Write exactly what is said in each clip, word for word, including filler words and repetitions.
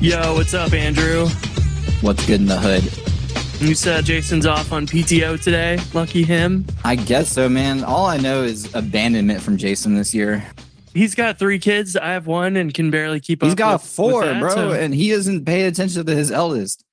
Yo, what's up, Andrew? What's good in the hood? You said Jason's off on P T O today. Lucky him. I guess so, man. All I know is abandonment from Jason this year. He's got three kids. I have one and can barely keep up. He's got with, four, with that, bro, so. and he doesn't pay attention to his eldest.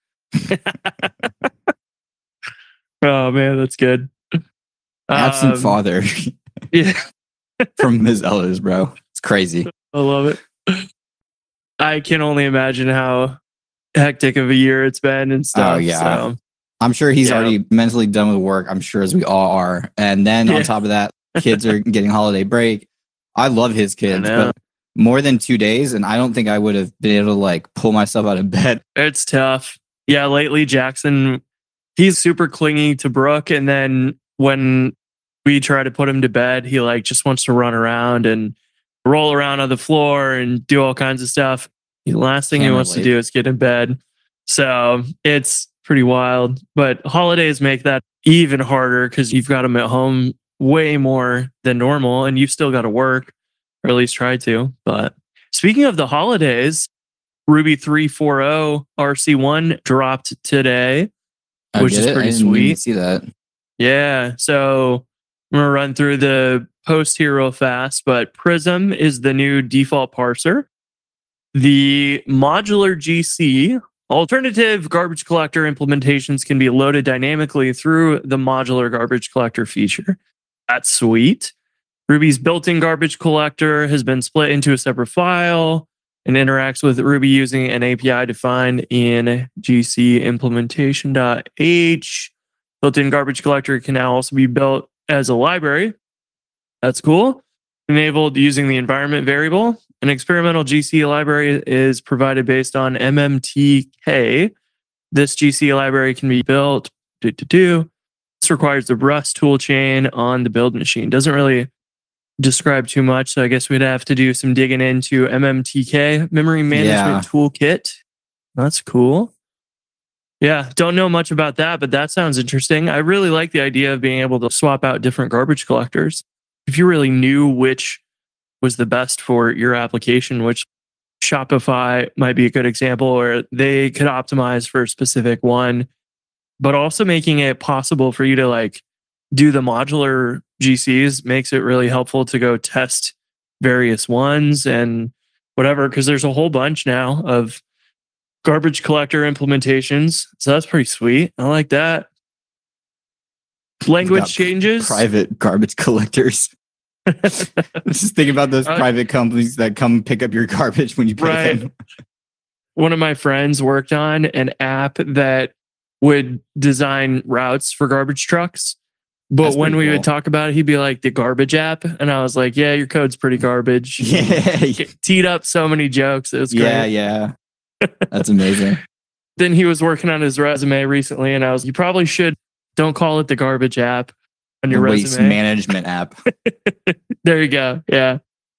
Oh, man, that's good. Absent Um, father Yeah, from his eldest, bro. It's crazy. I love it. I can only imagine how hectic of a year it's been and stuff. Oh, yeah. So. I'm sure he's Yeah. already mentally done with work. I'm sure as we all are. And then Yeah. on top of that, kids are getting holiday break. I love his kids, know. but more than two days, and I don't think I would have been able to like pull myself out of bed. It's tough. Yeah, lately Jackson, he's super clingy to Brooke, and then when we try to put him to bed, he like just wants to run around and roll around on the floor and do all kinds of stuff. The last thing he Can't wants to relate. do is get in bed. So it's pretty wild. But holidays make that even harder because you've got him at home way more than normal, and you've still got to work, or at least try to. But speaking of the holidays, Ruby three point forty R C one dropped today, I which get is it. pretty I didn't even sweet. see that. Yeah. So I'm going to run through the post here real fast, but Prism is the new default parser. The modular G C, alternative garbage collector implementations can be loaded dynamically through the modular garbage collector feature. That's sweet. Ruby's built-in garbage collector has been split into a separate file and interacts with Ruby using an A P I defined in G C implementation.h. Built-in garbage collector can now also be built as a library. That's cool. Enabled using the environment variable. An experimental G C library is provided based on M M T K. This G C library can be built. Do, do, do. This requires the Rust toolchain on the build machine. Doesn't really describe too much, so I guess we'd have to do some digging into M M T K, Memory Management Toolkit. That's cool. Yeah, don't know much about that, but that sounds interesting. I really like the idea of being able to swap out different garbage collectors. If you really knew which was the best for your application, which Shopify might be a good example where they could optimize for a specific one, but also making it possible for you to like do the modular G Cs makes it really helpful to go test various ones and whatever, because there's a whole bunch now of garbage collector implementations. So that's pretty sweet. I like that. Language got changes. Private garbage collectors. Just think about those Uh, private companies that come pick up your garbage when you pay Right. them. One of my friends worked on an app that would design routes for garbage trucks. But That's when pretty we cool. would talk about it, he'd be like, the garbage app. And I was like, yeah, your code's pretty garbage. Yeah, Teed up so many jokes. It was great. yeah, yeah. That's amazing. Then he was working on his resume recently, and I was, you probably should, don't call it the garbage app on your Waste resume. management app. There you go. Yeah.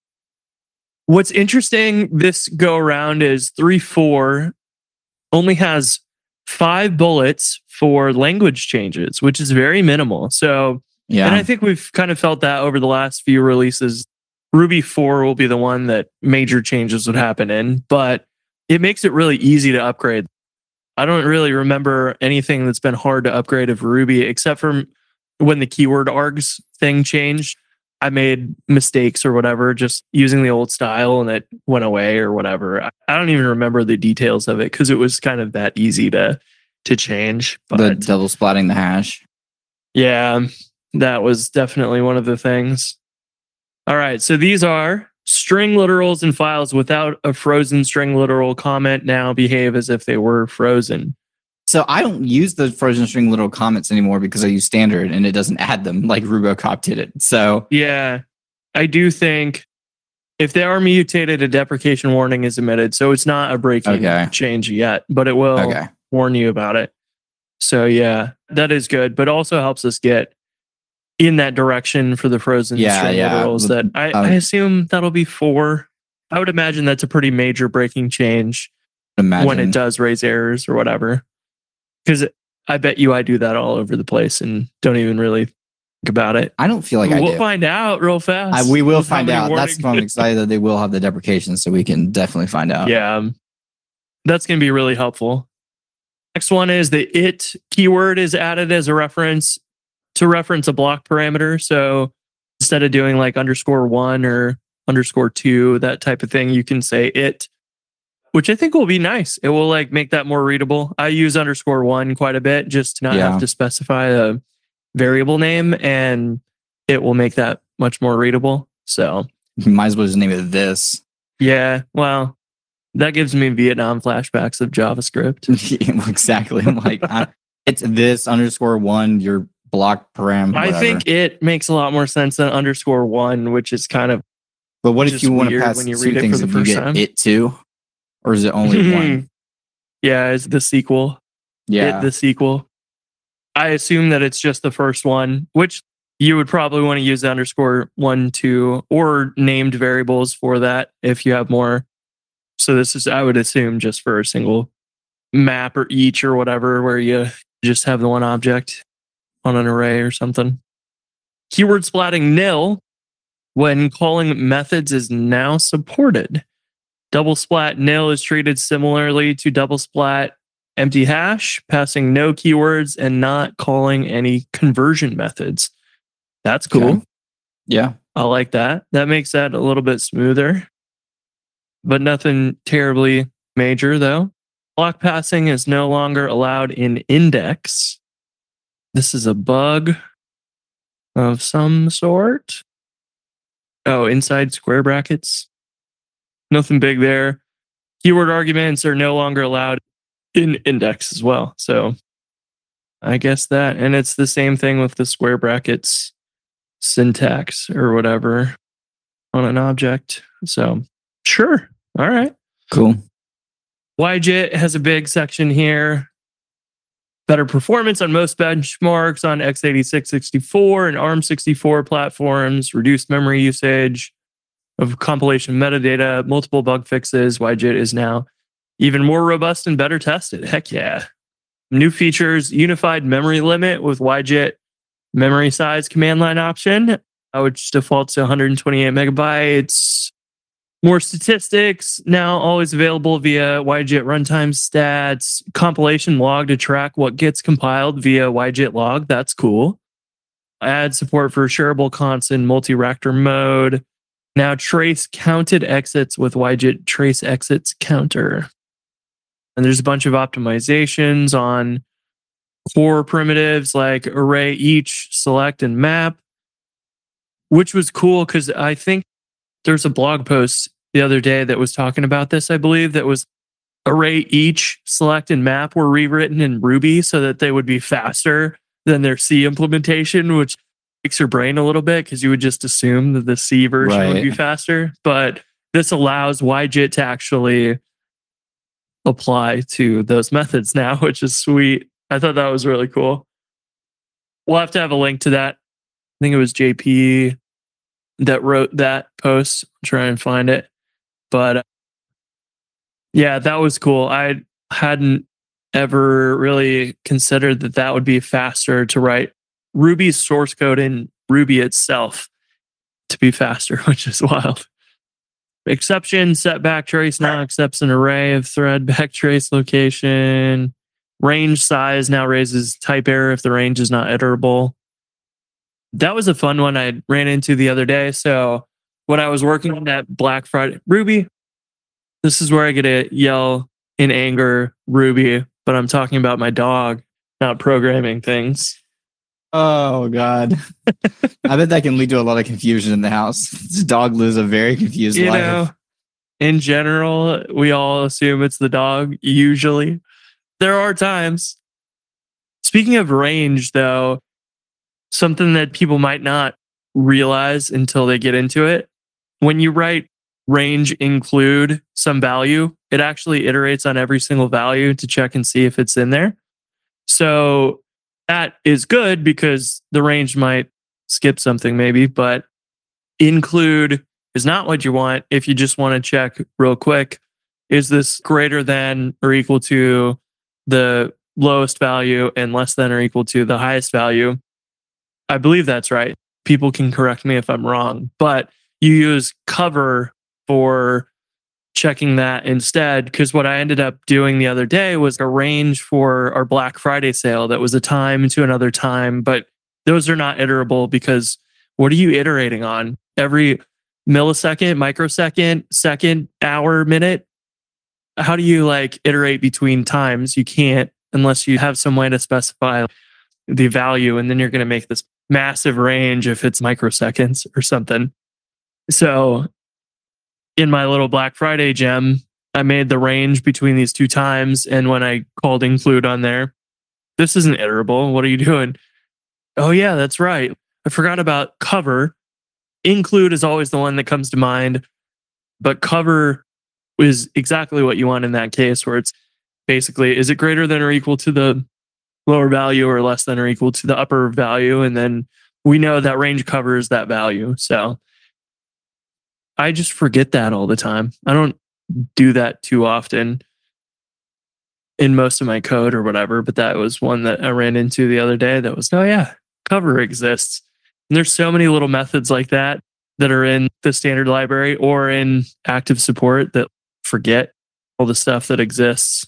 What's interesting this go around is three point four only has five bullets for language changes, which is very minimal. So, Yeah. and I think we've kind of felt that over the last few releases. Ruby four will be the one that major changes would happen in, but it makes it really easy to upgrade. I don't really remember anything that's been hard to upgrade of Ruby, except for when the keyword args thing changed. I made mistakes or whatever, just using the old style, and it went away or whatever. I I don't even remember the details of it because it was kind of that easy to to change. the But double splatting the hash. yeah, that was definitely one of the things. All right, so these are string literals and files without a frozen string literal comment now behave as if they were frozen. So I don't use the frozen string literal comments anymore because I use standard and it doesn't add them like Rubocop did it. So Yeah, I do think if they are mutated, a deprecation warning is emitted. So it's not a breaking Okay. change yet, but it will okay. warn you about it. So yeah, that is good, but also helps us get in that direction for the frozen Yeah, string yeah. literals that I, Um, I assume that'll be four. I would imagine that's a pretty major breaking change Imagine. when it does raise errors or whatever. Because I bet you I do that all over the place and don't even really think about it. I don't feel like we'll I do. find out real fast. I, we will with how find many out. That's warnings- why I'm excited that they will have the deprecation, so we can definitely find out. Yeah. that's going to be really helpful. Next one is the it keyword is added as a reference to reference a block parameter. So instead of doing like underscore one or underscore two, that type of thing, you can say it, which I think will be nice. It will like make that more readable. I use underscore one quite a bit just to not Yeah. have to specify a variable name, and it will make that much more readable. So You might as well just name it this. yeah, well, that gives me Vietnam flashbacks of JavaScript. Exactly. I'm like, I, it's this underscore one, your block param. I whatever. think it makes a lot more sense than underscore one, which is kind of But what if just you want to weird pass when you two read it things? for the If you first get time. it too, or is it only one? Yeah, it's the sequel. Yeah. It, the sequel. I assume that it's just the first one, which you would probably want to use the underscore one, two, or named variables for that if you have more. So this is, I would assume, just for a single map or each or whatever, where you just have the one object on an array or something. Keyword splatting nil when calling methods is now supported. Double splat nil is treated similarly to double splat empty hash, passing no keywords and not calling any conversion methods. That's cool. Okay. Yeah. I like that. That makes that a little bit smoother, but nothing terribly major though. Block passing is no longer allowed in index. This is a bug of some sort. Oh, inside square brackets. Nothing big there. Keyword arguments are no longer allowed in index as well. So I guess that, and it's the same thing with the square brackets syntax or whatever on an object. So sure. All right. Cool. Y J I T has a big section here. Better performance on most benchmarks on x eighty-six sixty-four and ARM sixty-four platforms, reduced memory usage of compilation metadata, multiple bug fixes. Y J I T is now even more robust and better tested. Heck yeah. New features, unified memory limit with Y J I T memory size command line option, which defaults to one hundred twenty-eight megabytes. More statistics, now always available via Y J I T runtime stats. Compilation log to track what gets compiled via Y J I T log. That's cool. Add support for shareable constant multi-reactor mode. Now trace counted exits with Y J I T trace exits counter. And there's a bunch of optimizations on core primitives like array each, select, and map, which was cool because I think there's a blog post the other day that was talking about this, I believe, that was array each, select, and map were rewritten in Ruby so that they would be faster than their C implementation, which makes your brain a little bit because you would just assume that the C version Right. would be faster. But this allows Y J I T to actually apply to those methods now, which is sweet. I thought that was really cool. We'll have to have a link to that. I think it was J P that wrote that post. I'll try and find it. But uh, yeah, that was cool. I hadn't ever really considered that that would be faster to write Ruby's source code in Ruby itself to be faster, which is wild. Exception, set backtrace now accepts an array of thread backtrace location. Range size now raises type error if the range is not iterable. That was a fun one I ran into the other day. So when I was working on that Black Friday, Ruby, this is where I get to yell in anger, Ruby, but I'm talking about my dog, not programming things. Oh God. I bet that can lead to a lot of confusion in the house. This dog lives a very confused You life. know, in general, we all assume it's the dog, usually. There are times. Speaking of range, though, something that people might not realize until they get into it. When you write range include some value, it actually iterates on every single value to check and see if it's in there. So that is good because the range might skip something maybe, but include is not what you want if you just want to check real quick. Is this greater than or equal to the lowest value and less than or equal to the highest value? I believe that's right. People can correct me if I'm wrong, but you use cover for checking that instead. Because what I ended up doing the other day was a range for our Black Friday sale that was a time to another time, but those are not iterable because what are you iterating on? Every millisecond, microsecond, second, hour, minute? How do you like iterate between times? You can't unless you have some way to specify the value, and then you're going to make this massive range if it's microseconds or something. So in my little Black Friday gem, I made the range between these two times. And when I called include on there, this isn't iterable. What are you doing? Oh, yeah, that's right. I forgot about cover. Include is always the one that comes to mind, but cover is exactly what you want in that case, where it's basically, is it greater than or equal to the lower value or less than or equal to the upper value? And then we know that range covers that value. So I just forget that all the time. I don't do that too often in most of my code or whatever, but that was one that I ran into the other day that was, oh yeah, cover exists. And there's so many little methods like that that are in the standard library or in active support that forget all the stuff that exists.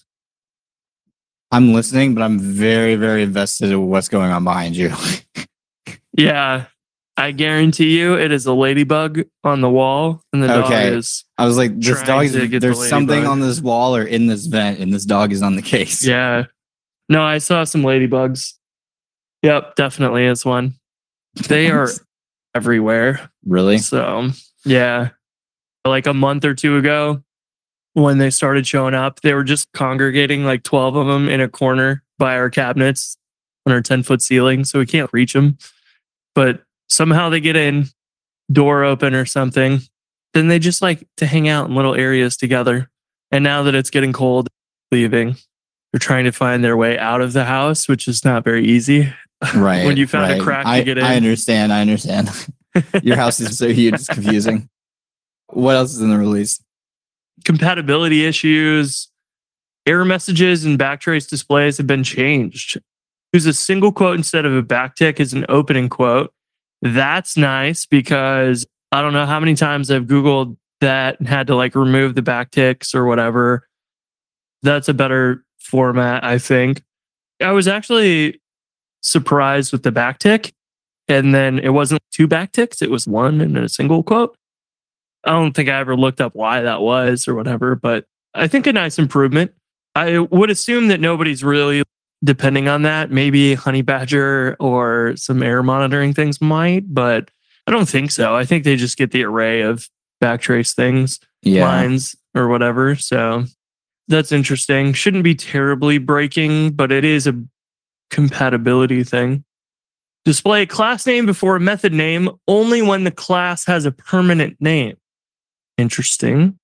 I'm listening, but I'm very, very invested in what's going on behind you. Yeah. I guarantee you it is a ladybug on the wall, and the Okay. dog is, I was like, this Trying dog, is, to get the there's something ladybug. on this wall or in this vent, and this dog is on the case. yeah. No, I saw some ladybugs. Yep, definitely is one. They are everywhere. Really? So, yeah. Like a month or two ago, when they started showing up, they were just congregating like twelve of them in a corner by our cabinets on our ten foot ceiling. So we can't reach them. But somehow they get in, door open or something. Then they just like to hang out in little areas together. And now that it's getting cold, leaving. They're trying to find their way out of the house, which is not very easy. Right. When you found a right. crack to I, get in. I understand. I understand. Your house is so huge, it's confusing. What else is in the release? Compatibility issues, error messages, and backtrace displays have been changed. Use a single quote instead of a backtick as an opening quote. That's nice because I don't know how many times I've Googled that and had to like remove the backticks or whatever. That's a better format, I think. I was actually surprised with the backtick, and then it wasn't two backticks, it was one and a single quote. I don't think I ever looked up why that was or whatever, but I think a nice improvement. I would assume that nobody's really depending on that. Maybe Honeybadger or some error monitoring things might, but I don't think so. I think they just get the array of backtrace things, Yeah. lines or whatever. So that's interesting. Shouldn't be terribly breaking, but it is a compatibility thing. Display a class name before a method name only when the class has a permanent name. Interesting.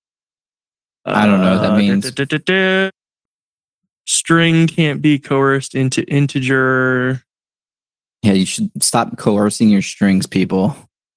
I don't know what that Uh, means. da, da, da, da. String can't be coerced into integer. Yeah, you should stop coercing your strings, people.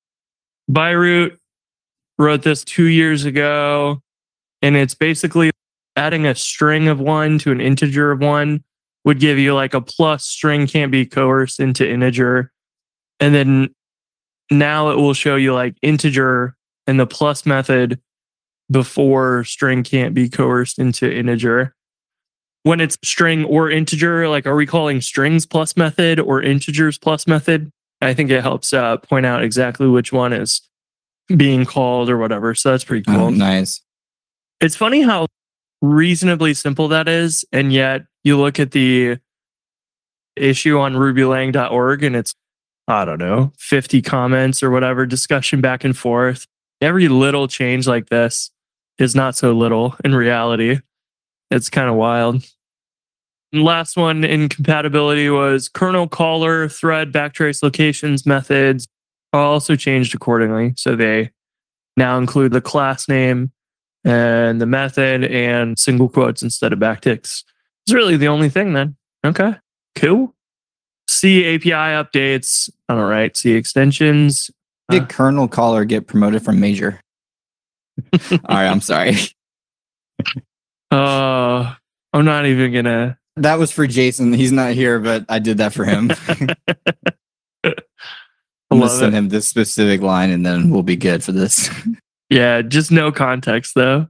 Byroot wrote this two years ago, and it's basically adding a string of one to an integer of one would give you like a plus string can't be coerced into integer. And then now it will show you like integer and the plus method before string can't be coerced into integer. When it's string or integer, like are we calling strings plus method or integers plus method? I think it helps uh, point out exactly which one is being called or whatever. So that's pretty cool. Oh, nice. It's funny how reasonably simple that is. And yet you look at the issue on ruby lang dot org and it's, I don't know, fifty comments or whatever, discussion back and forth. Every little change like this is not so little in reality. It's kind of wild. And last one in compatibility was kernel caller, thread, backtrace locations, methods are also changed accordingly. So they now include the class name and the method and single quotes instead of backticks. It's really the only thing then. Okay, cool. C A P I updates. All right, C extensions. Did kernel caller get promoted from major? All right, I'm sorry. Uh, I'm not even gonna. That was for Jason. He's not here, but I did that for him. I'm gonna Love send it. him this specific line, and then we'll be good for this. Yeah, just no context though.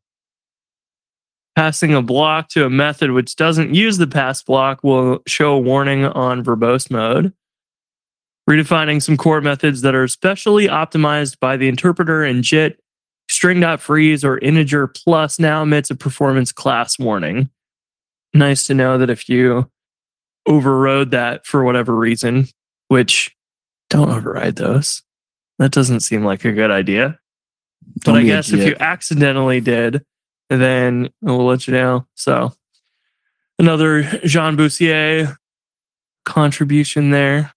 Passing a block to a method which doesn't use the pass block will show a warning on verbose mode. Redefining some core methods that are specially optimized by the interpreter in J I T, string.freeze or integer plus now emits a performance class warning. Nice to know that if you overrode that for whatever reason, which don't override those. That doesn't seem like a good idea. Don't but I be a guess if J I T. you accidentally did, then we'll let you know. So another Jean Boussier contribution there.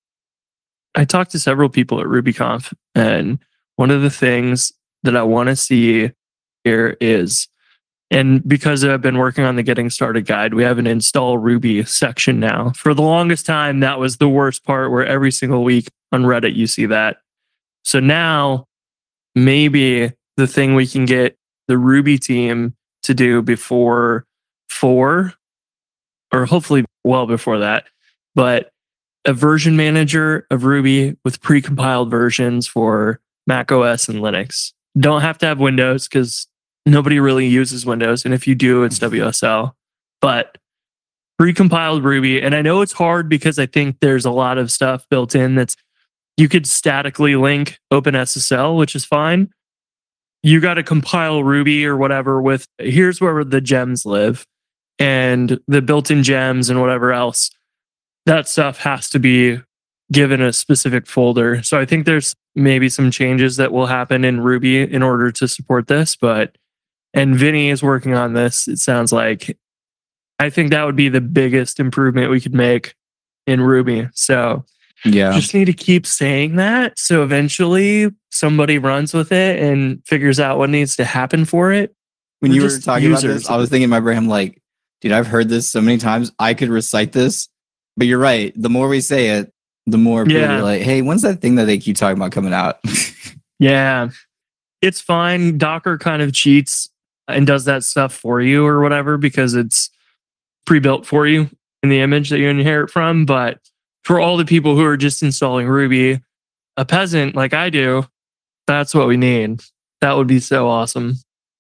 I talked to several people at RubyConf, and one of the things that I want to see here is, and because I've been working on the Getting Started guide, we have an install Ruby section now. For the longest time, that was the worst part, where every single week on Reddit you see that. So now maybe the thing we can get the Ruby team to do before four, or hopefully well before that, but a version manager of Ruby with precompiled versions for Mac O S and Linux. Don't have to have Windows because nobody really uses Windows. And if you do, it's W S L. But precompiled Ruby, and I know it's hard because I think there's a lot of stuff built in that's, you could statically link OpenSSL, which is fine. You got to compile Ruby or whatever with, here's where the gems live and the built-in gems and whatever else. That stuff has to be given a specific folder. So I think there's maybe some changes that will happen in Ruby in order to support this. But, and Vinny is working on this, it sounds like. I think that would be the biggest improvement we could make in Ruby. So Yeah. just need to keep saying that. So eventually somebody runs with it and figures out what needs to happen for it. When We're you were just talking about users. this, I was thinking in my brain, I'm like, dude, I've heard this so many times. I could recite this. But you're right. The more we say it, the more people Yeah. are like, hey, when's that thing that they keep talking about coming out? Yeah, it's fine. Docker kind of cheats and does that stuff for you or whatever because it's pre-built for you in the image that you inherit from. But for all the people who are just installing Ruby, a peasant like I do, that's what we need. That would be so awesome.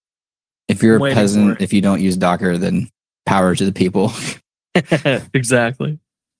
If you're a Waiting for peasant, it. if you don't use Docker, then power to the people. Exactly.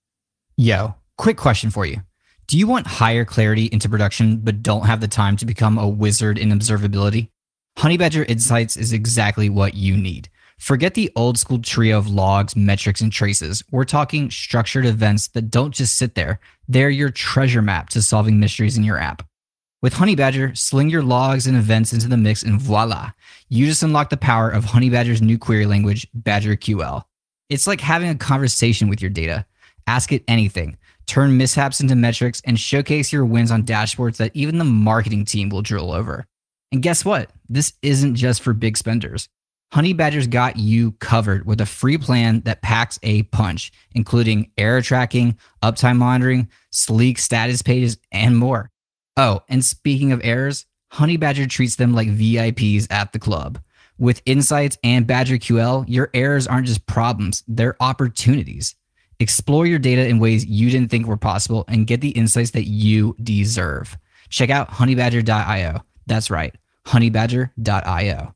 Yo, quick question for you. Do you want higher clarity into production but don't have the time to become a wizard in observability? Honeybadger Insights is exactly what you need. Forget the old school trio of logs, metrics, and traces. We're talking structured events that don't just sit there. They're your treasure map to solving mysteries in your app. With Honeybadger, sling your logs and events into the mix and voila, you just unlock the power of Honeybadger's new query language, BadgerQL. It's like having a conversation with your data. Ask it anything, turn mishaps into metrics, and showcase your wins on dashboards that even the marketing team will drool over. And guess what? This isn't just for big spenders. Honeybadger's got you covered with a free plan that packs a punch, including error tracking, uptime monitoring, sleek status pages, and more. Oh, and speaking of errors, Honeybadger treats them like V I Ps at the club. With Insights and BadgerQL, your errors aren't just problems, they're opportunities. Explore your data in ways you didn't think were possible and get the insights that you deserve. Check out honeybadger dot io. That's right, honeybadger dot io.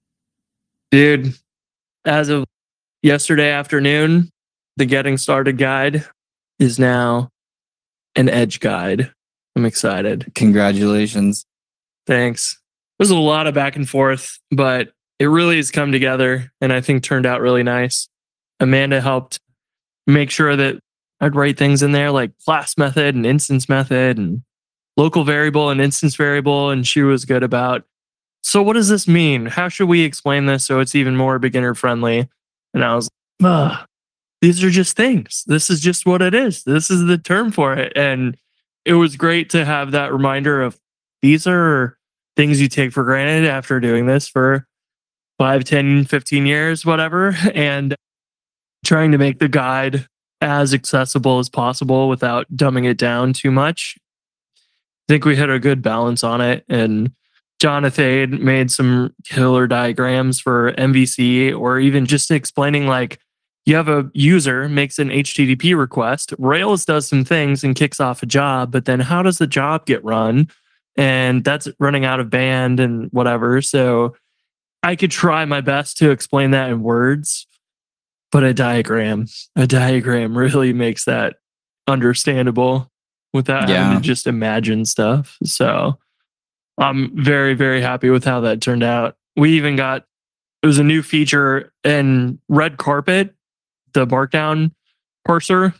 Dude, as of yesterday afternoon, the Getting Started guide is now an Edge guide. I'm excited. Congratulations. Thanks. There's a lot of back and forth, but it really has come together and I think turned out really nice. Amanda helped make sure that I'd write things in there like class method and instance method and local variable and instance variable. And she was good about, so what does this mean? How should we explain this so it's even more beginner friendly? And I was, ugh, these are just things. This is just what it is. This is the term for it. And it was great to have that reminder of these are things you take for granted after doing this for five, ten, fifteen years, whatever. And trying to make the guide as accessible as possible without dumbing it down too much. I think we hit a good balance on it. And Jonathan made some killer diagrams for M V C or even just explaining like you have a user makes an H T T P request, Rails does some things and kicks off a job, but then how does the job get run? and that's running out of band and whatever. So I could try my best to explain that in words, but a diagram, a diagram really makes that understandable without Yeah. having to just imagine stuff. So I'm very, very happy with how that turned out. We even got, it was a new feature in Red Carpet, the Markdown parser.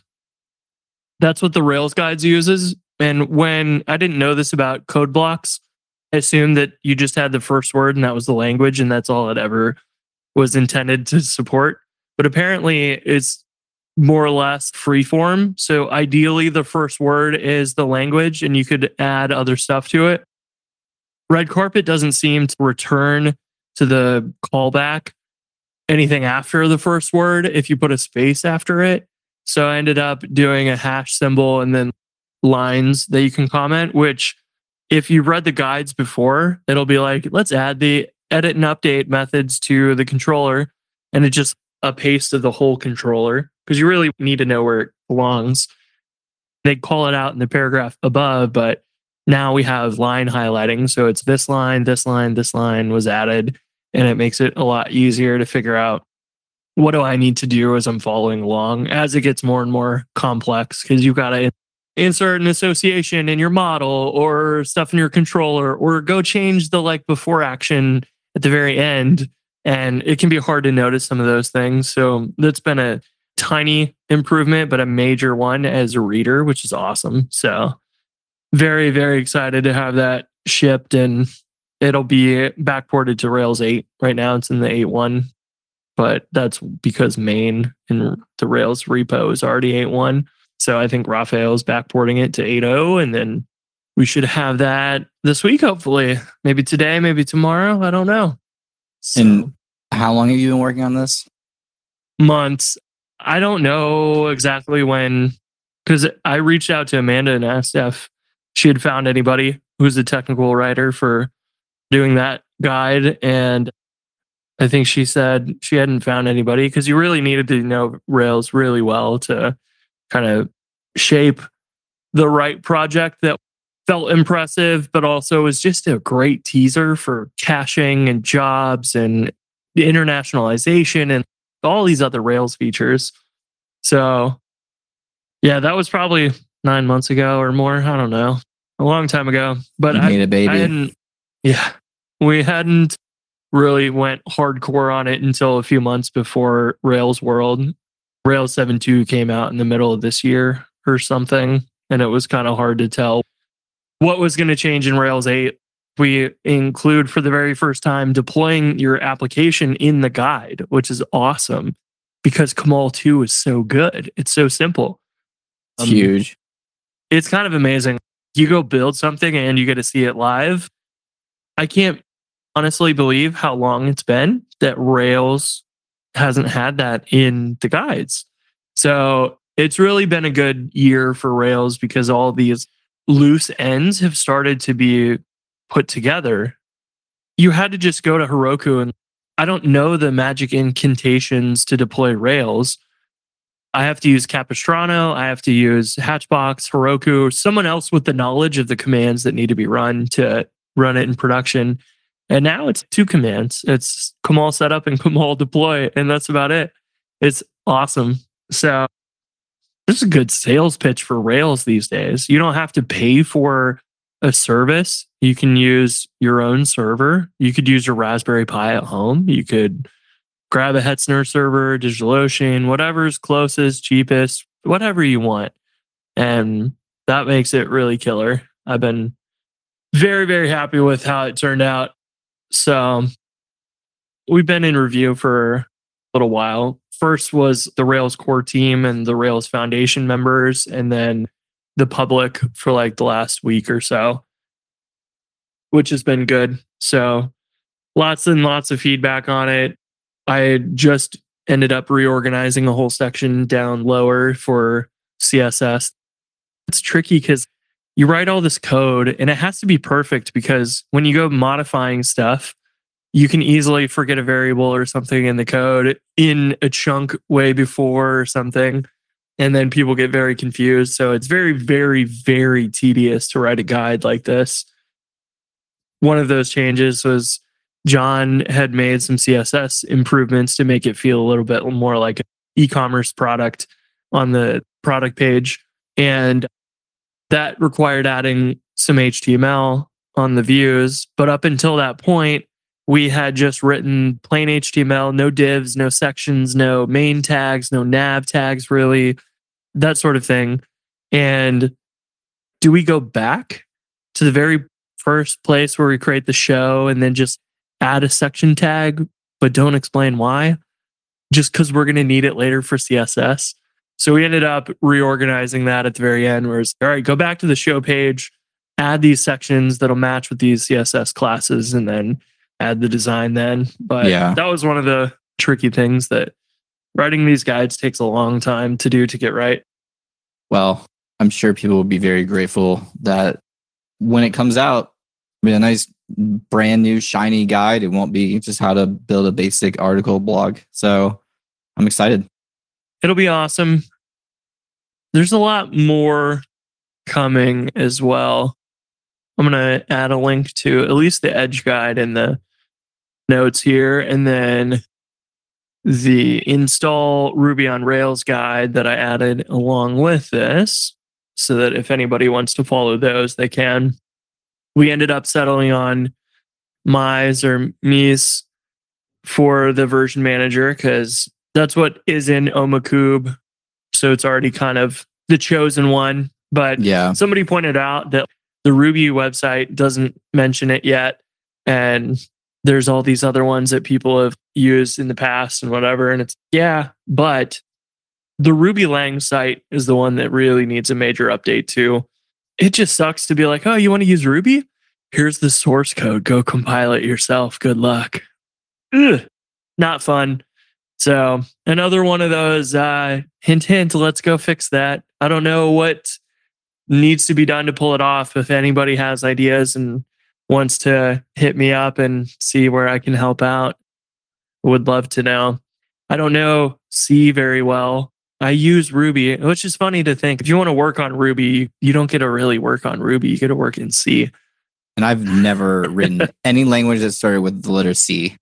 That's what the Rails guides uses. And when I didn't know this about code blocks, I assumed that you just had the first word and that was the language and that's all it ever was intended to support. But apparently it's more or less free form. So ideally the first word is the language and you could add other stuff to it. Red Carpet doesn't seem to return to the callback anything after the first word if you put a space after it. So I ended up doing a hash symbol and then lines that you can comment, which if you've read the guides before, it'll be like, let's add the edit and update methods to the controller. And it just a paste of the whole controller because you really need to know where it belongs. They call it out in the paragraph above, but now we have line highlighting. So it's this line, this line, this line was added, and it makes it a lot easier to figure out what do I need to do as I'm following along as it gets more and more complex because you've got to insert an association in your model or stuff in your controller or go change the like before action at the very end. And it can be hard to notice some of those things. So that's been a tiny improvement, but a major one as a reader, which is awesome. So very, very excited to have that shipped and it'll be backported to Rails eight. Right now it's in the eight point one, but that's because main in the Rails repo is already eight point one. So I think Raphael's backporting it to eight point oh, and then we should have that this week, hopefully. Maybe today, maybe tomorrow. I don't know. So, And how long have you been working on this? months. I don't know exactly when, because I reached out to Amanda and asked if she had found anybody who's a technical writer for doing that guide. And I think she said she hadn't found anybody because you really needed to know Rails really well to kind of shape the right project that felt impressive, but also was just a great teaser for caching and jobs and the internationalization and all these other Rails features. So yeah, that was probably nine months ago or more. I don't know, a long time ago, but You I, made a baby. I hadn't, yeah, we hadn't really went hardcore on it until a few months before Rails World. Rails seven point two came out in the middle of this year or something, and it was kind of hard to tell what was going to change in Rails eight. We include for the very first time deploying your application in the guide, which is awesome because Kamal two is so good. It's so simple. It's huge. It's kind of amazing. You go build something and you get to see it live. I can't honestly believe how long it's been that Rails hasn't had that in the guides. So it's really been a good year for Rails because all these loose ends have started to be put together. You had to just go to Heroku, and I don't know the magic incantations to deploy Rails. I have to use Capistrano, I have to use Hatchbox, Heroku, someone else with the knowledge of the commands that need to be run to run it in production. And now it's two commands. It's Kamal setup and Kamal deploy, and that's about it. It's awesome. So this is a good sales pitch for Rails these days. You don't have to pay for a service. You can use your own server. You could use your Raspberry Pi at home. You could grab a Hetzner server, DigitalOcean, whatever's closest, cheapest, whatever you want. And that makes it really killer. I've been very, very happy with how it turned out. So we've been in review for a little while. First was the Rails core team and the Rails Foundation members, and then the public for like the last week or so, which has been good. So lots and lots of feedback on it. I just ended up reorganizing a whole section down lower for C S S. It's tricky because you write all this code and it has to be perfect because when you go modifying stuff, you can easily forget a variable or something in the code in a chunk way before or something. And then people get very confused. So it's very, very, very tedious to write a guide like this. one of those changes was John had made some C S S improvements to make it feel a little bit more like an e-commerce product on the product page. And that required adding some H T M L on the views. But up until that point, we had just written plain H T M L, no divs, no sections, no main tags, no nav tags, really, that sort of thing. And do we go back to the very first place where we create the show and then just add a section tag, but don't explain why? Just because we're going to need it later for C S S. So we ended up reorganizing that at the very end, where it's, all right, go back to the show page, add these sections that'll match with these C S S classes, and then add the design then. But Yeah. that was one of the tricky things that writing these guides takes a long time to do to get right. Well, I'm sure people will be very grateful that when it comes out, it'll be a nice brand new shiny guide. It won't be just how to build a basic article blog. So I'm excited. It'll be awesome. There's a lot more coming as well. I'm going to add a link to at least the Edge guide in the notes here, and then the install Ruby on Rails guide that I added along with this, so that if anybody wants to follow those, they can. We ended up settling on Mise or Mise for the version manager because that's what is in Omakube. So it's already kind of the chosen one. But Yeah. somebody pointed out that the Ruby website doesn't mention it yet. And there's all these other ones that people have used in the past and whatever. And it's, yeah, but the Ruby Lang site is the one that really needs a major update too. It just sucks to be like, oh, you want to use Ruby? Here's the source code. Go compile it yourself. Good luck. Ugh, not fun. So another one of those, uh, hint, hint, let's go fix that. I don't know what needs to be done to pull it off. If anybody has ideas and wants to hit me up and see where I can help out, would love to know. I don't know C very well. I use Ruby, which is funny to think. If you want to work on Ruby, you don't get to really work on Ruby. You get to work in C. And I've never written any language that started with the letter C.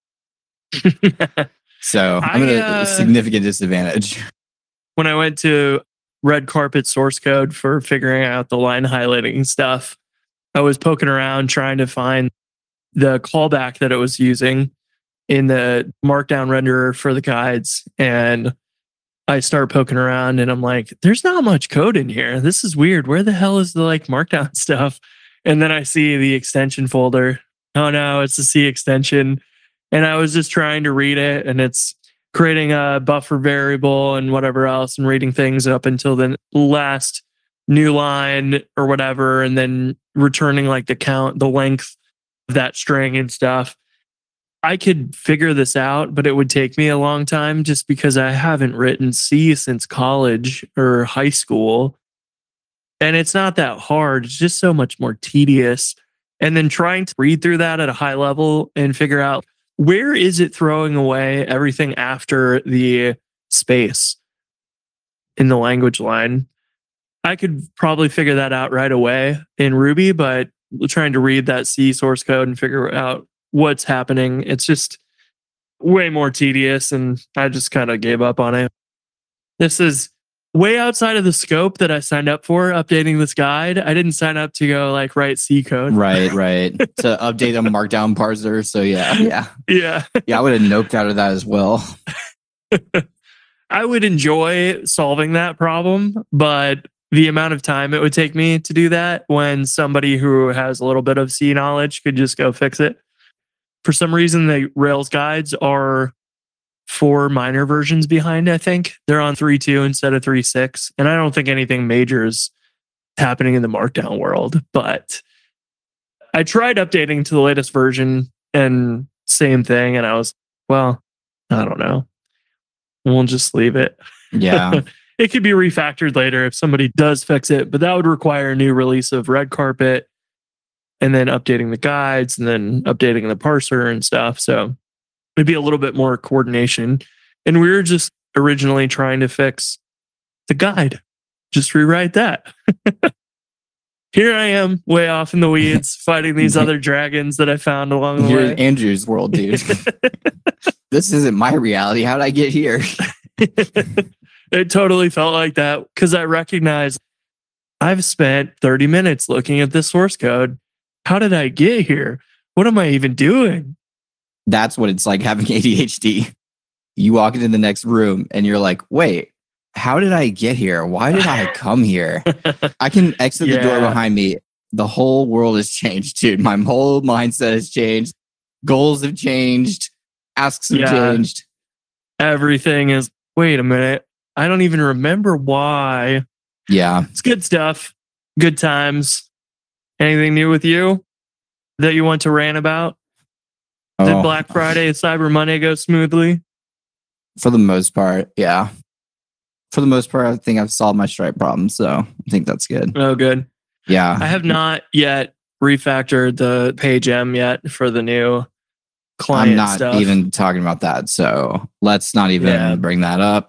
So I'm I, at a uh, significant disadvantage. When I went to Red Carpet source code for figuring out the line highlighting stuff, I was poking around trying to find the callback that it was using in the markdown renderer for the guides. And I start poking around and I'm like, there's not much code in here. This is weird. Where the hell is the like markdown stuff? And then I see the extension folder. Oh no, it's the C extension. And I was just trying to read it, and it's creating a buffer variable and whatever else and reading things up until the last new line or whatever, and then returning like the count, the length of that string and stuff. I could figure this out, but it would take me a long time just because I haven't written C since college or high school. And it's not that hard. It's just so much more tedious. And then trying to read through that at a high level and figure out where is it throwing away everything after the space in the language line. I could probably figure that out right away in Ruby, but trying to read that C source code and figure out what's happening, it's just way more tedious, and I just kind of gave up on it. This is way outside of the scope that I signed up for, updating this guide. I didn't sign up to go like write C code. Right, right. To update a markdown parser. So yeah, yeah. Yeah. Yeah, I would have noped out of that as well. I would enjoy solving that problem, but the amount of time it would take me to do that when somebody who has a little bit of C knowledge could just go fix it. For some reason, the Rails guides are four minor versions behind, I think. They're on three point two instead of three point six. And I don't think anything major is happening in the Markdown world. But I tried updating to the latest version and same thing. And I was, well, I don't know. We'll just leave it. Yeah. It could be refactored later if somebody does fix it. But that would require a new release of Red Carpet and then updating the guides and then updating the parser and stuff. So maybe a little bit more coordination. And we were just originally trying to fix the guide. Just rewrite that. here I am, way off in the weeds, fighting these other dragons that I found along the You're way. in Andrew's world, dude. This isn't my reality. How did I get here? It totally felt like that because I recognized I've spent thirty minutes looking at this source code. How did I get here? What am I even doing? That's what it's like having A D H D. You walk into the next room and you're like, wait, how did I get here? Why did I come here? I can exit the door Yeah. behind me. The whole world has changed, dude. My whole mindset has changed. Goals have changed. Asks have Yeah. changed. Everything is, wait a minute. I don't even remember why. Yeah. It's good stuff. Good times. Anything new with you that you want to rant about? Did Oh, Black Friday and Cyber Monday go smoothly? for the most part, yeah. For the most part, I think I've solved my Stripe problem. So I think that's good. Oh, good. Yeah. I have not yet refactored the Page M yet for the new client I'm not stuff. even talking about that. So let's not even Yeah. bring that up.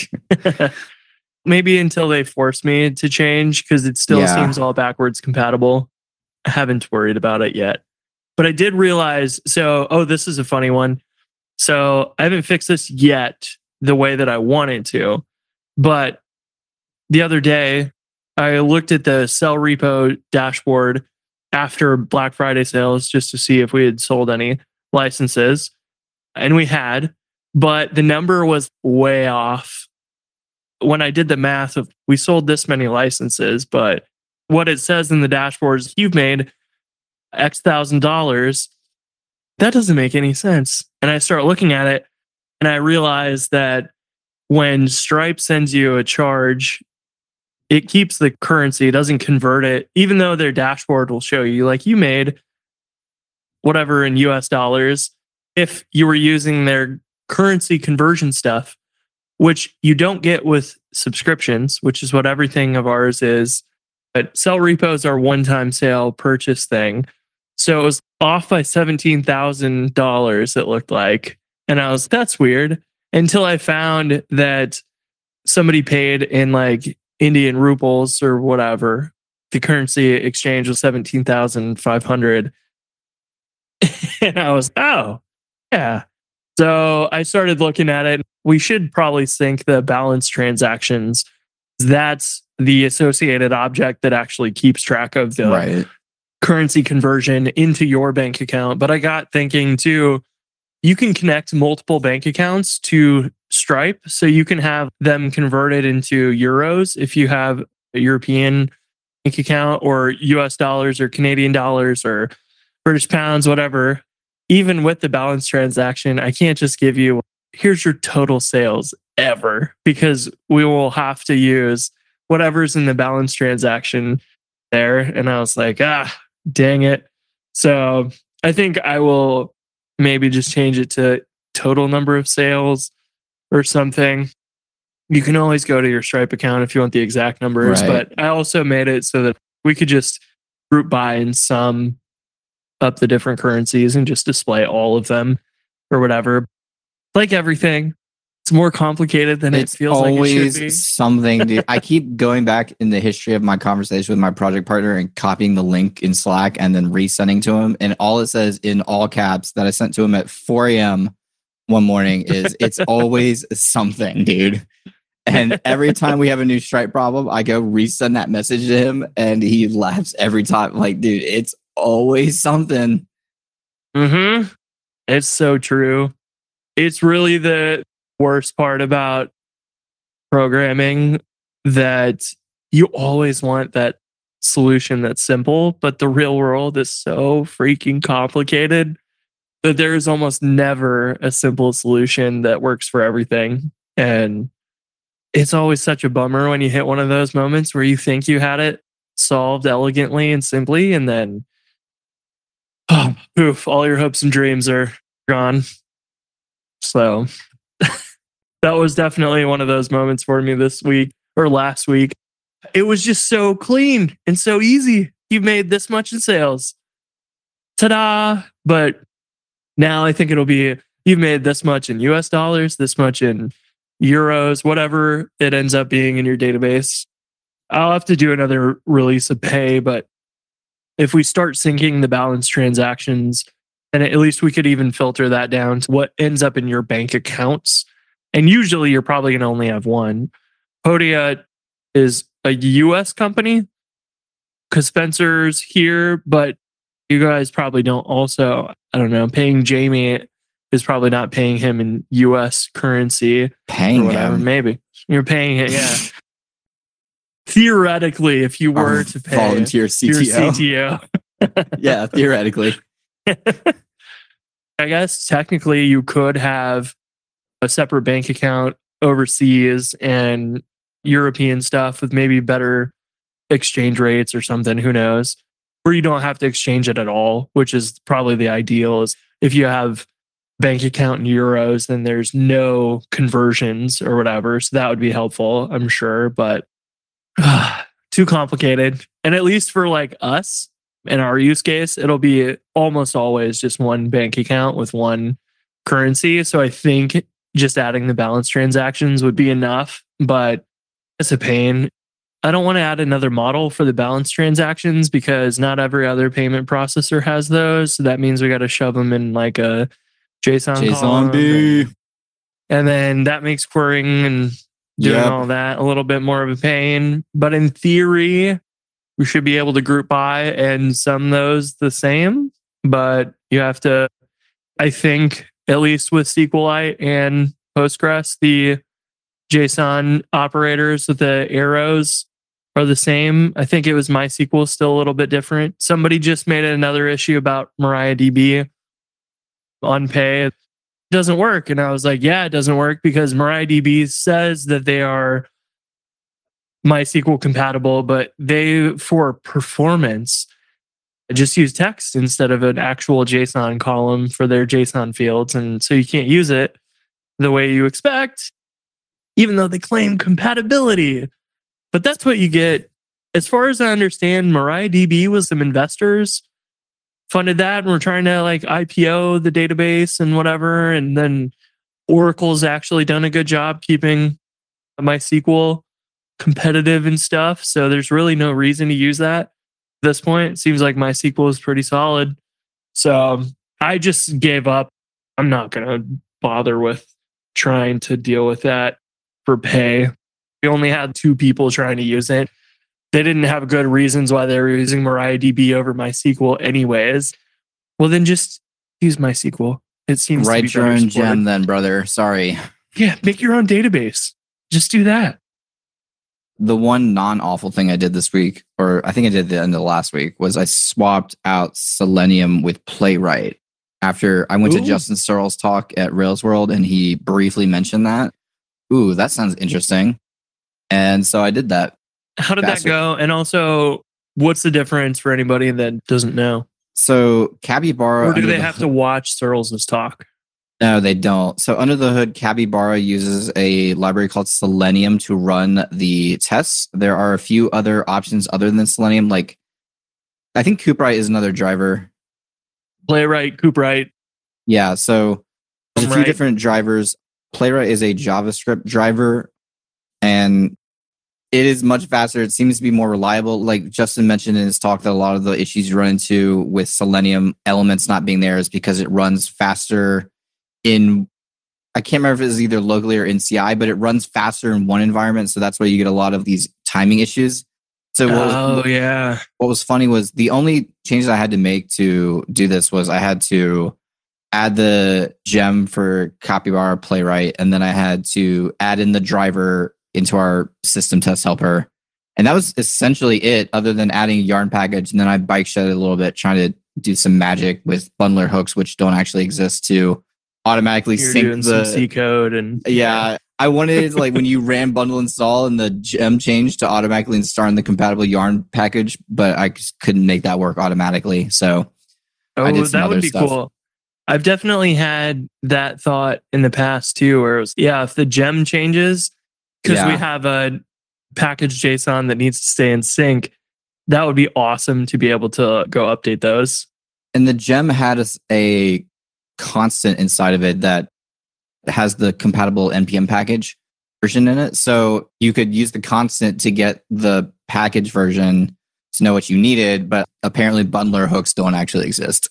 Maybe until they force me to change because it still Yeah. seems all backwards compatible. I haven't worried about it yet. But I did realize, so, oh, this is a funny one. So I haven't fixed this yet the way that I wanted to. But the other day, I looked at the sell repo dashboard after Black Friday sales just to see if we had sold any licenses. And we had, but the number was way off. When I did the math of we sold this many licenses, but what it says in the dashboard is you've made X thousand dollars. That doesn't make any sense. And I start looking at it and I realize that when Stripe sends you a charge, it keeps the currency, it doesn't convert it, even though their dashboard will show you like you made whatever in U S dollars. If you were using their currency conversion stuff, which you don't get with subscriptions, which is what everything of ours is. But sell repos are one-time sale purchase thing. So it was off by seventeen thousand dollars, it looked like. And I was, that's weird. Until I found that somebody paid in like Indian rupees or whatever. The currency exchange was seventeen thousand five hundred. And I was, oh, yeah. So I started looking at it. We should probably sync the balance transactions. That's the associated object that actually keeps track of the Right. currency conversion into your bank account. But I got thinking too, you can connect multiple bank accounts to Stripe. So you can have them converted into euros if you have a European bank account, or U S dollars or Canadian dollars or British pounds, whatever. Even with the balance transaction, I can't just give you, here's your total sales ever, because we will have to use whatever's in the balance transaction there. And I was like, ah, dang it. So I think I will maybe just change it to total number of sales or something. You can always go to your Stripe account if you want the exact numbers, Right. but I also made it so that we could just group by and sum up the different currencies and just display all of them or whatever. Like everything, it's more complicated than It's it feels like it always should be. something, dude. I keep going back in the history of my conversation with my project partner and copying the link in Slack and then resending to him. And all it says in all caps that I sent to him at four a.m. one morning is it's always something, dude. And every time we have a new Stripe problem, I go resend that message to him and he laughs every time. Like, dude, it's always something. Mm-hmm. It's so true. It's really the worst part about programming, that you always want that solution that's simple, but the real world is so freaking complicated that there is almost never a simple solution that works for everything. And it's always such a bummer when you hit one of those moments where you think you had it solved elegantly and simply, and then oh, poof, all your hopes and dreams are gone. So that was definitely one of those moments for me this week or last week. It was just so clean and so easy. You've made this much in sales. Ta-da! But now I think it'll be, you've made this much in U S dollars, this much in euros, whatever it ends up being in your database. I'll have to do another release of pay, but if we start syncing the balance transactions, then at least we could even filter that down to what ends up in your bank accounts. And usually you're probably going to only have one. Podia is a U S company because Spencer's here, but you guys probably don't also, I don't know, paying Jamie is probably not paying him in U S currency. Paying or whatever. him. Maybe you're paying it. Yeah. Theoretically, if you were Our to pay volunteer C your T O. C T O. Yeah, theoretically. I guess technically you could have a separate bank account overseas and European stuff with maybe better exchange rates or something. Who knows? Where you don't have to exchange it at all, which is probably the ideal. Is if you have bank account in euros, then there's no conversions or whatever. So that would be helpful, I'm sure, but uh, too complicated. And at least for like us in our use case, it'll be almost always just one bank account with one currency. So I think just adding the balance transactions would be enough, but it's a pain. I don't want to add another model for the balance transactions because not every other payment processor has those. So that means we got to shove them in like a JSON, JSON column. B. And then that makes querying and doing Yep. all that a little bit more of a pain. But in theory, we should be able to group by and sum those the same. But you have to, I think, at least with SQLite and Postgres, the JSON operators with the arrows are the same. I think it was MySQL still a little bit different. Somebody just made another issue about MariaDB on pay. It doesn't work. And I was like, yeah, it doesn't work because MariaDB says that they are MySQL compatible, but they, for performance, just use text instead of an actual JSON column for their JSON fields. And so you can't use it the way you expect, even though they claim compatibility. But that's what you get. As far as I understand, MariaDB was some investors funded that and we're trying to like I P O the database and whatever. And then Oracle's actually done a good job keeping MySQL competitive and stuff. So there's really no reason to use that at this point. It seems like MySQL is pretty solid. So I just gave up. I'm not going to bother with trying to deal with that for pay. We only had two people trying to use it. They didn't have good reasons why they were using MariaDB over MySQL anyways. Well, then just use MySQL. It seems to be Write your better own supported. gem then, brother. Sorry. Yeah, make your own database. Just do that. The one non-awful thing I did this week, or I think I did the end of last week, was I swapped out Selenium with Playwright. After I went Ooh. to Justin Searle's talk at Rails World and he briefly mentioned that. Ooh, that sounds interesting. And so I did that. How did Faster. that go? And also, what's the difference for anybody that doesn't know? So Capybara. Or do under they the have hood- to watch Searles' talk? No, they don't. So under the hood, Capybara uses a library called Selenium to run the tests. There are a few other options other than Selenium. Like, I think Coopwright is another driver. Playwright, Coopwright. Yeah, so there's a few Right. different drivers. Playwright is a JavaScript driver, and it is much faster. It seems to be more reliable. Like Justin mentioned in his talk, that a lot of the issues you run into with Selenium elements not being there is because it runs faster in, I can't remember if it is either locally or in C I, but it runs faster in one environment. So that's why you get a lot of these timing issues. So what was, Oh, yeah. what was funny was the only changes I had to make to do this was I had to add the gem for Capybara Playwright, and then I had to add in the driver into our system test helper. And that was essentially it, other than adding a yarn package. And then I bike shed it a little bit, trying to do some magic with bundler hooks, which don't actually exist, to automatically You're sync doing the some C code and yeah. I wanted, like, when you ran bundle install and the gem change to automatically install in the compatible yarn package, but I just couldn't make that work automatically. So Oh, I did some that would other be stuff. cool. I've definitely had that thought in the past too, where it was, yeah, if the gem changes, because we Yeah. have a package JSON that needs to stay in sync, that would be awesome to be able to go update those. And the gem had a, a constant inside of it that has the compatible N P M package version in it. So you could use the constant to get the package version to know what you needed, but apparently bundler hooks don't actually exist.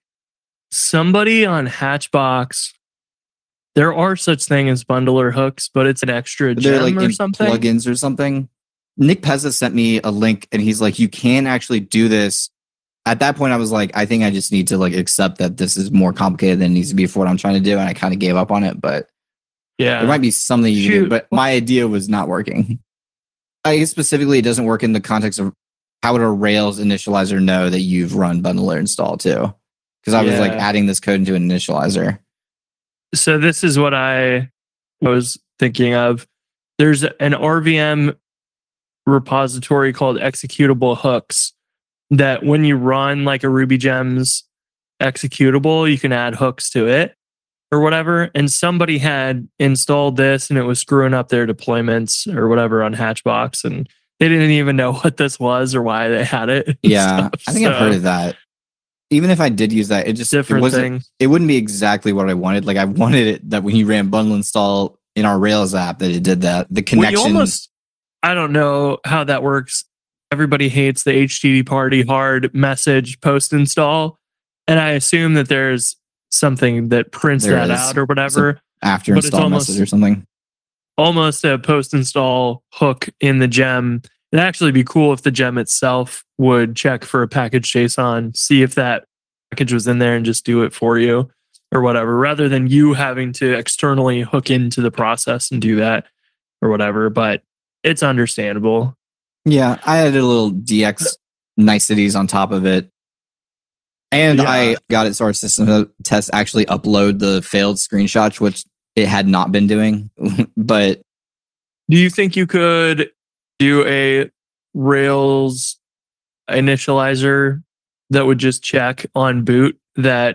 Somebody on Hatchbox, there are such thing as bundler hooks, but it's an extra They're gem like or in something. plugins or something. Nick Pezza sent me a link and he's like, you can actually do this. At that point, I was like, I think I just need to like accept that this is more complicated than it needs to be for what I'm trying to do. And I kind of gave up on it, but Yeah. there might be something you can do, Shoot. but my idea was not working. I guess specifically, it doesn't work in the context of how would a Rails initializer know that you've run bundler install too? Because I was like Yeah. adding this code into an initializer. So this is what I was thinking of. There's an R V M repository called executable hooks that when you run like a RubyGems executable, you can add hooks to it or whatever. And somebody had installed this and it was screwing up their deployments or whatever on Hatchbox. And they didn't even know what this was or why they had it. and Yeah, stuff. I think I've So, heard of that. Even if I did use that, it just it different wasn't. thing. It wouldn't be exactly what I wanted. Like I wanted it that when you ran bundle install in our Rails app, that it did that. The Well, connection. you almost, I don't know how that works. Everybody hates the H T T P party hard message post install. And I assume that there's something that prints There that is. out or whatever. after but it's install almost- message or something. Almost a post install hook in the gem. It'd actually be cool if the gem itself would check for a package JSON, see if that package was in there and just do it for you or whatever, rather than you having to externally hook into the process and do that or whatever. But it's understandable. Yeah, I added a little D X niceties on top of it. And Yeah. I got it so our system test actually upload the failed screenshots, which it had not been doing. But Do you think you could do a Rails initializer that would just check on boot that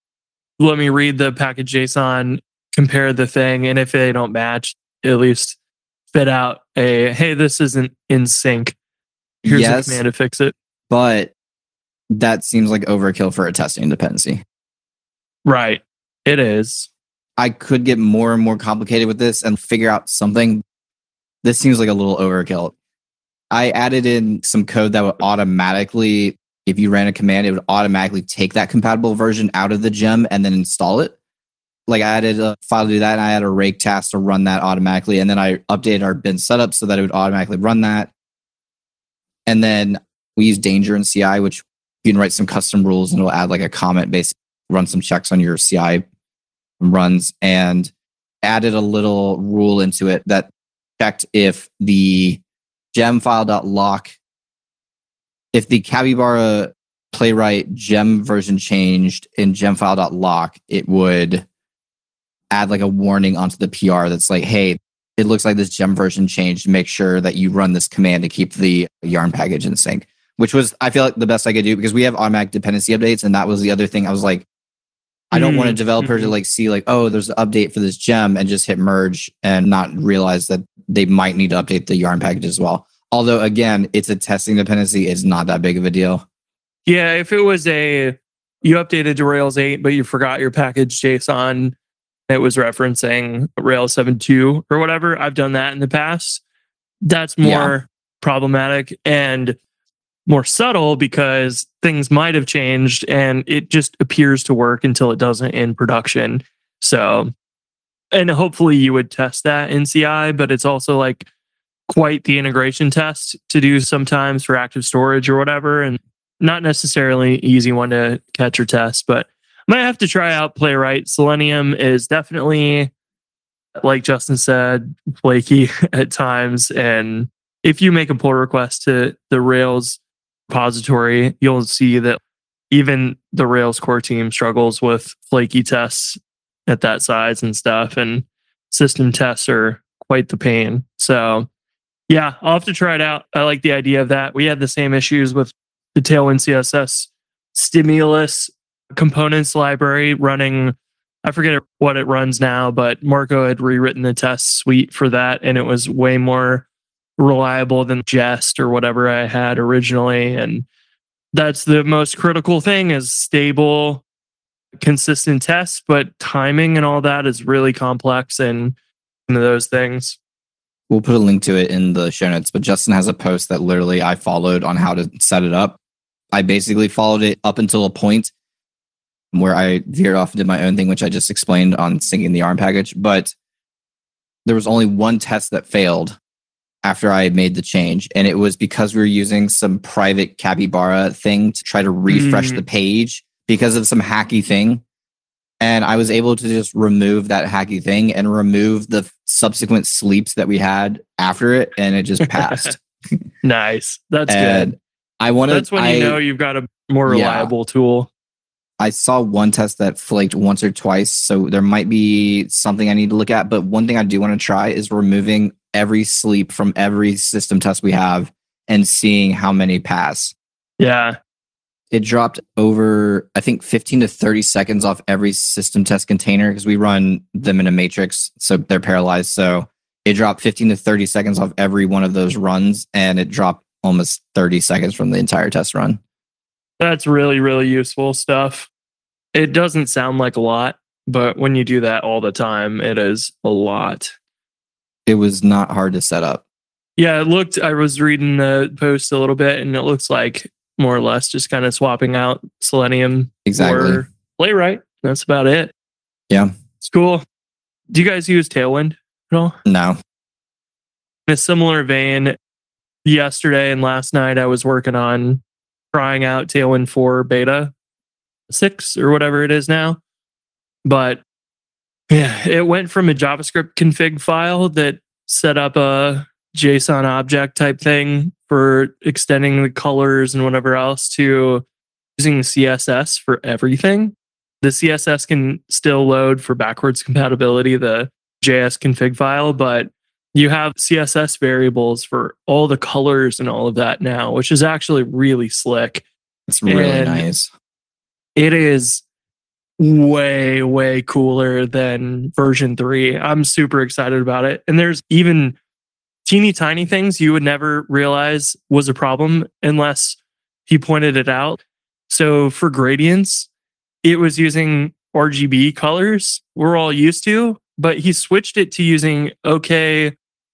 let me read the package JSON, compare the thing, and if they don't match, at least spit out a hey, this isn't in sync. Here's yes, a command to fix it. but that seems like overkill for a testing dependency. Right. It is. I could get more and more complicated with this and figure out something. This seems like a little overkill. I added in some code that would automatically, if you ran a command, it would automatically take that compatible version out of the gem and then install it. Like I added a file to do that, and I had a rake task to run that automatically. And then I updated our bin setup so that it would automatically run that. And then we use Danger in C I, which you can write some custom rules and it'll add like a comment, basically run some checks on your C I runs, and added a little rule into it that checked if the gem file.lock, if the Capybara Playwright gem version changed in gem file.lock, it would add like a warning onto the P R that's like, hey, it looks like this gem version changed. Make sure that you run this command to keep the yarn package in sync, which was, I feel like, the best I could do because we have automatic dependency updates. And that was the other thing. I was like, I don't Mm, want a developer mhm. to like see like, oh, there's an update for this gem and just hit merge and not realize that they might need to update the yarn package as well. Although again, it's a testing dependency. It's not that big of a deal. Yeah, if it was a you updated to Rails eight, but you forgot your package JSON, it was referencing Rails seven point two or whatever. I've done that in the past. That's more Yeah. problematic and more subtle because things might have changed and it just appears to work until it doesn't in production. So, and hopefully you would test that in C I, but it's also like quite the integration test to do sometimes for active storage or whatever. And not necessarily easy one to catch or test, but I might have to try out Playwright. Selenium is definitely, like Justin said, flaky at times. And if you make a pull request to the Rails repository, you'll see that even the Rails core team struggles with flaky tests at that size and stuff. And system tests are quite the pain. So yeah, I'll have to try it out. I like the idea of that. We had the same issues with the Tailwind C S S stimulus components library running. I forget what it runs now, but Marco had rewritten the test suite for that, and it was way more reliable than Jest or whatever I had originally. And that's the most critical thing is stable, consistent tests, but timing and all that is really complex and those things. We'll put a link to it in the show notes, but Justin has a post that literally I followed on how to set it up. I basically followed it up until a point where I veered off and did my own thing, which I just explained on syncing the ARM package. But there was only one test that failed after I made the change. And it was because we were using some private Capybara thing to try to refresh Mm. the page because of some hacky thing. And I was able to just remove that hacky thing and remove the subsequent sleeps that we had after it. And it just passed. Nice. That's and good. I wanted, That's when I, you know you've got a more Yeah. reliable tool. I saw one test that flaked once or twice. So there might be something I need to look at. But one thing I do want to try is removing every sleep from every system test we have and seeing how many pass. Yeah. It dropped over, I think, fifteen to thirty seconds off every system test container because we run them in a matrix. So they're parallelized. So it dropped fifteen to thirty seconds off every one of those runs. And it dropped almost thirty seconds from the entire test run. That's really, really useful stuff. It doesn't sound like a lot, but when you do that all the time, it is a lot. It was not hard to set up. Yeah, it looked, I was reading the post a little bit and it looks like more or less just kind of swapping out Selenium Exactly. or Playwright. That's about it. Yeah. It's cool. Do you guys use Tailwind at all? No. In a similar vein, yesterday and last night I was working on trying out Tailwind four beta six or whatever it is now. But yeah, it went from a JavaScript config file that set up a JSON object type thing for extending the colors and whatever else to using C S S for everything. The C S S can still load for backwards compatibility, the J S config file, but you have C S S variables for all the colors and all of that now, which is actually really slick. It's really And nice. It is way, way cooler than version three. I'm super excited about it. And there's even teeny tiny things you would never realize was a problem unless he pointed it out. So for gradients, it was using R G B colors we're all used to, but he switched it to using OK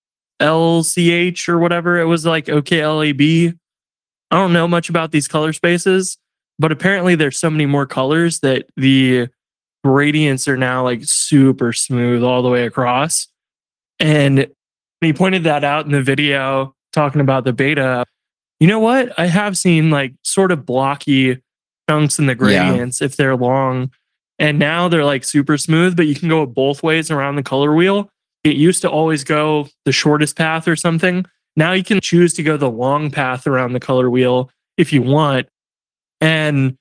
L C H or whatever. It was like OK L A B. I don't know much about these color spaces, but apparently there's so many more colors that the gradients are now like super smooth all the way across. And he pointed that out in the video talking about the beta. You know what? I have seen like sort of blocky chunks in the gradients if they're long. And now they're like super smooth, but you can go both ways around the color wheel. It used to always go the shortest path or something. Now you can choose to go the long path around the color wheel if you want. And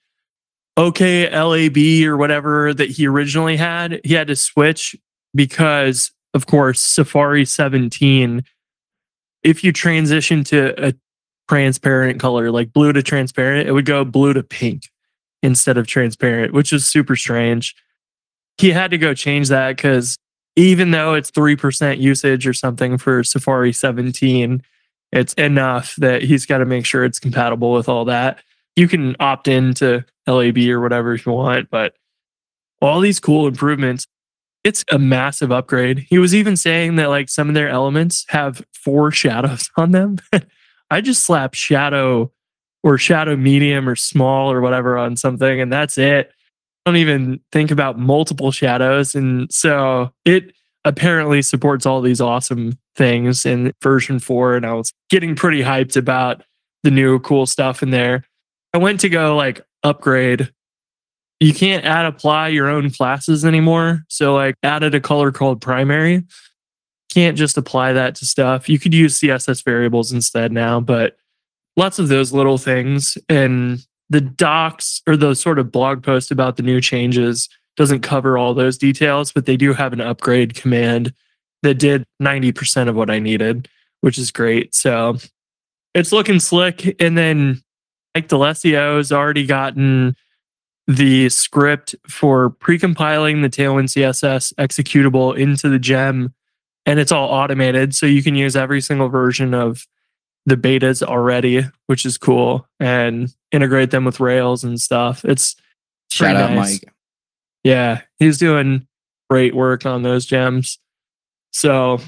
OK L A B or whatever that he originally had, he had to switch because, of course, Safari seventeen, if you transition to a transparent color, like blue to transparent, it would go blue to pink instead of transparent, which is super strange. He had to go change that because even though it's three percent usage or something for Safari seventeen, it's enough that he's got to make sure it's compatible with all that. You can opt into L A B or whatever if you want, but all these cool improvements, it's a massive upgrade. He was even saying that like some of their elements have four shadows on them. I just slap shadow or shadow medium or small or whatever on something, and that's it. I don't even think about multiple shadows. And so it apparently supports all these awesome things in version four. And I was getting pretty hyped about the new cool stuff in there. I went to go like upgrade. You can't add apply your own classes anymore. So like added a color called primary. Can't just apply that to stuff. You could use C S S variables instead now, but lots of those little things. And the docs or the sort of blog post about the new changes doesn't cover all those details, but they do have an upgrade command that did ninety percent of what I needed, which is great. So it's looking slick. And then Mike D'Alessio's already gotten the script for precompiling the Tailwind C S S executable into the gem, and it's all automated. So you can use every single version of the betas already, which is cool, and integrate them with Rails and stuff. It's Shout out, nice. Mike. Yeah, he's doing great work on those gems. So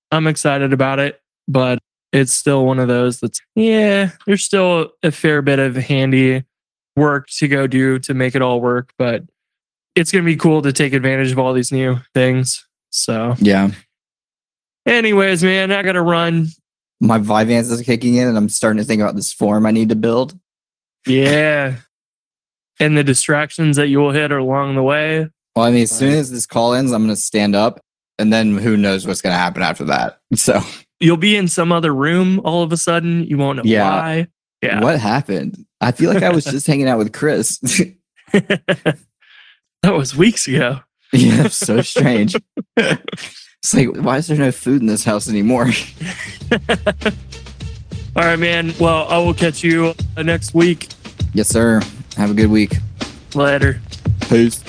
I'm excited about it, but it's still one of those that's, yeah, there's still a fair bit of handy work to go do to make it all work, but it's going to be cool to take advantage of all these new things. So, Yeah. anyways, man, I got to run. My Vyvanse is kicking in and I'm starting to think about this form I need to build. Yeah. And the distractions that you will hit along the way. Well, I mean, as soon Right. as this call ends, I'm going to stand up and then who knows what's going to happen after that. So, You'll be in some other room all of a sudden. You won't know Yeah. why. Yeah. what happened? I feel like I was just hanging out with Chris. That was weeks ago. Yeah, it's so strange. It's like, why is there no food in this house anymore? All right, man. Well, I will catch you uh, next week. Yes, sir. Have a good week. Later. Peace.